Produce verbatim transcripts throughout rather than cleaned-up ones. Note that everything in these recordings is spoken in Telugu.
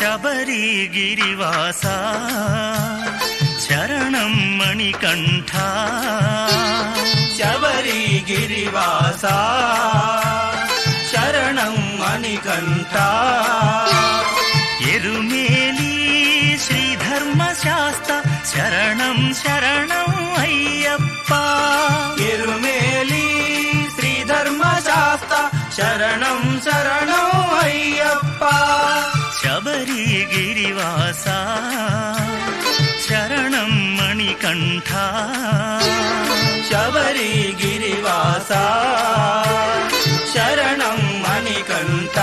శబరిగిరివాస శరణం మణికంఠ శబరిగిరివాస శరణం మణికంఠ ఎరుమేలి శ్రీధర్మశాస్త్ర శరణం శరణం అయ్యప్ప ఎరుమేలి శ్రీధర్మశాస్త్ర శరణం శరణం అయ్యప్ప శబరిగిరివాస శరణం మణికంఠ శబరిగిరివాస శరణం మణికంఠ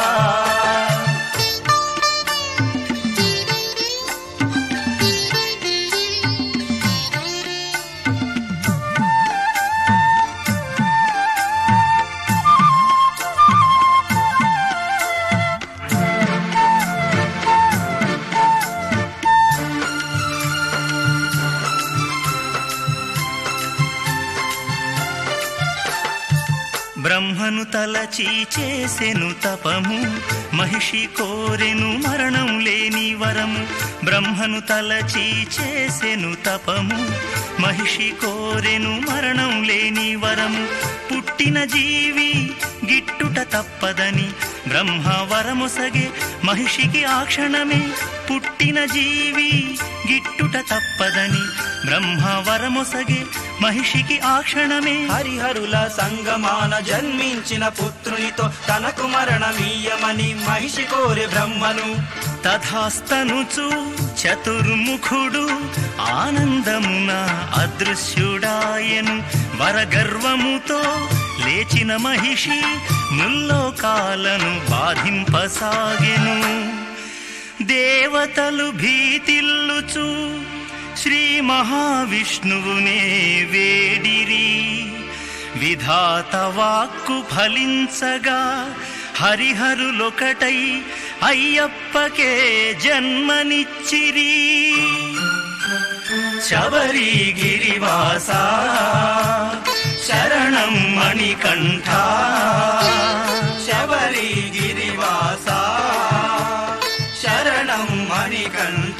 బ్రహ్మను తలచి చేసెను తపము మహిషి కోరెను మరణం లేని వరము బ్రహ్మను తలచి చేసెను తపము మహిషి కోరెను మరణం లేని వరము పుట్టిన జీవి గిట్టుట తప్పదని బ్రహ్మ వరమొసగే మహిషికి ఆ క్షణమే పుట్టిన జీవి గిట్టుట తప్పదని బ్రహ్మ వరమొసగే మహిషికి ఆ క్షణమే హరిహరుల సంగమాన జన్మించిన పుత్రునితో తనకు మరణమీయమని మహిషి కోరే బ్రహ్మను తథాస్తనుచు చతుర్ముఖుడు ఆనందమున అదృశ్యుడాయను వరగర్వముతో లేచిన మహిషి ముల్లోకాలను బాధింపసాగెను దేవతలు భీతిల్లుచు శ్రీ మహావిష్ణువునే వేడిరి విధాత వాక్కు ఫలించగా హరిహరులొకటై అయ్యప్పకే జన్మనిచ్చిరి శబరిగిరివాస శరణం మణికంఠ శబరిగిరివాస శరణం మణికంఠ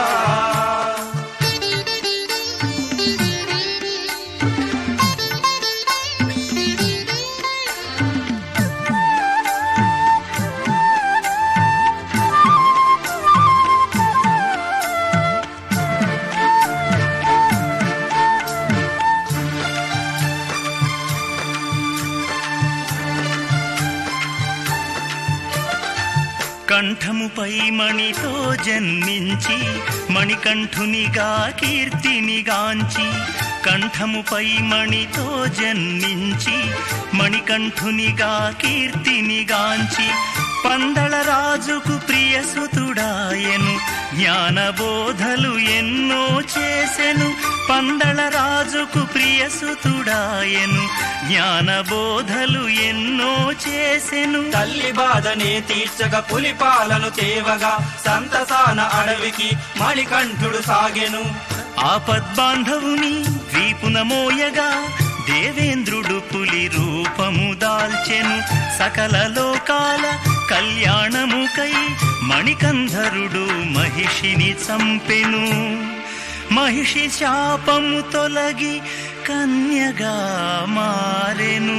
కంఠముపై మణితో జన్మించి మణికంఠునిగా కీర్తినిగాంచి కంఠముపై మణితో జన్మించి మణికంఠునిగా కీర్తినిగాంచి పందళ రాజుకు ప్రియసుతుడాయను జ్ఞానబోధలు ఎన్నో చేసెను పందళ రాజుకు ప్రియసుతుడాయను జ్ఞానబోధలు ఎన్నో చేసెను తల్లి బాధనే తీర్చగా పులిపాలను తేవగా సంతసాన అడవికి మణికంఠుడు సాగెను ఆపద్బాంధవుని వీపున మోయగా దేవేంద్రుడు పులి రూపము దాల్చెను సకల లోకాల కళ్యాణముకై మణికంధరుడు మహిషిని చంపెను మహిషి శాపము తొలగి కన్యగా మారెను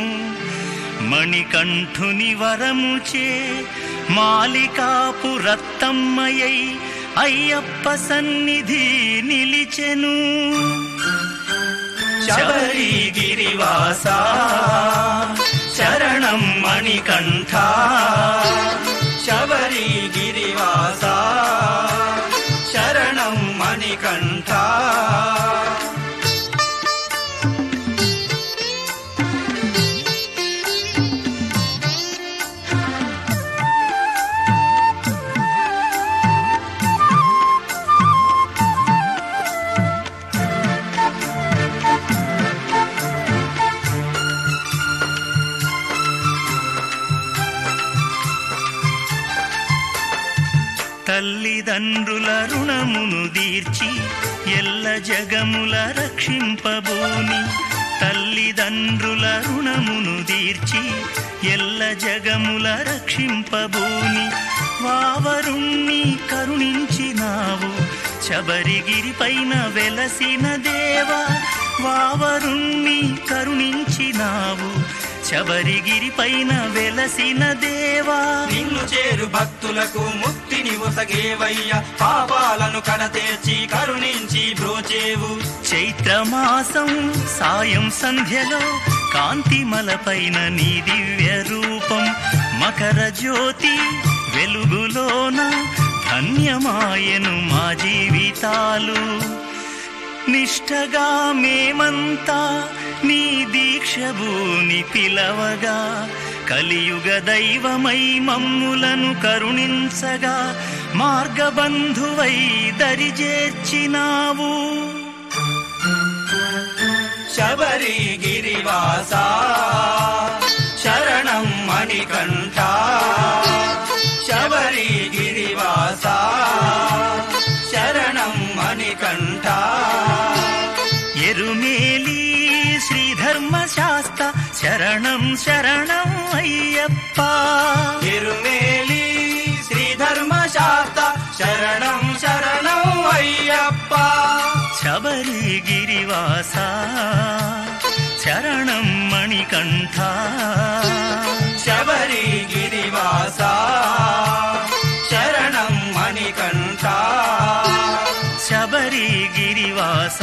మణికంఠుని వరముచే మాలికాపు రత్తమ్మయై అయ్యప్ప సన్నిధి నిలిచెను శబరిగిరివాస శరణం మణికంఠ శబరిగిరివాస శరణం మణికంఠ తల్లిదండ్రుల రుణమును దీర్చి ఎల్ల జగముల రక్షింపబోని తల్లిదండ్రుల రుణమును దీర్చి ఎల్ల జగముల రక్షింపబూని వావరుణ్ణి కరుణించినావు శబరిగిరి పైన వెలసిన దేవా వావరుణ్ణి కరుణించినావు శబరిగిరి పైన వెలసిన దేవా నిన్ను చేరు భక్తులకు ముక్తిని ఒసగేవయ్య పాపాలను కడతేర్చి కరుణించి బ్రోచేవు చైత్రమాసం సాయం సంధ్యలో కాంతిమల పైన నీ దివ్య రూపం మకర జ్యోతి వెలుగులోన ధన్యమాయను మా జీవితాలు నిష్ఠగా మేమంతా నీ దీక్షభూని పిలవగా కలియుగ దైవమై మమ్ములను కరుణించగా మార్గబంధువై దరిజేర్చినావు శబరిగిరివాస శరణం మణికంఠ శబరిగిరివాస శరణం మణికంఠ ఎరుమేలి శ్రీధర్మశాస్త్ర శరణం శరణం అయ్యప్ప ఎరుమేలి శ్రీధర్మశాస్త్ర శరణం శరణం అయ్యప్ప శబరిగిరివాస శరణం మణికంఠ శబరిగిరివాస శరణం మణికంఠ శబరిగిరివాస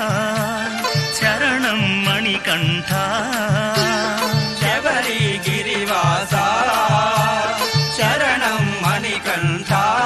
శరణం మణికంఠ శబరిగిరివాస శరణం మణికంఠ